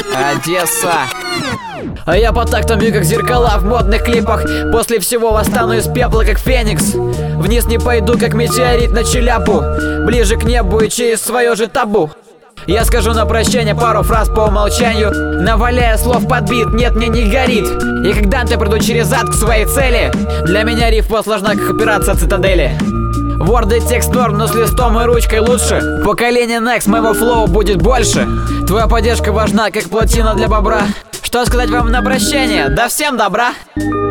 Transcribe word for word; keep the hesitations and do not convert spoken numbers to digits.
Одесса. А я по тактам бью, как зеркала в модных клипах. После всего восстану из пепла, как феникс. Вниз не пойду, как метеорит на Челябу. Ближе к небу и через свое же табу. Я скажу на прощание пару фраз по умолчанию, наваляя слов под бит, нет, мне не горит. И когда ты приду через ад к своей цели, для меня рифма сложна, как операция цитадели. Ворд и текст норм, но с листом и ручкой лучше. Поколение Next, моего флоу будет больше. Твоя поддержка важна, как плотина для бобра. Что сказать вам на прощание? Да всем добра!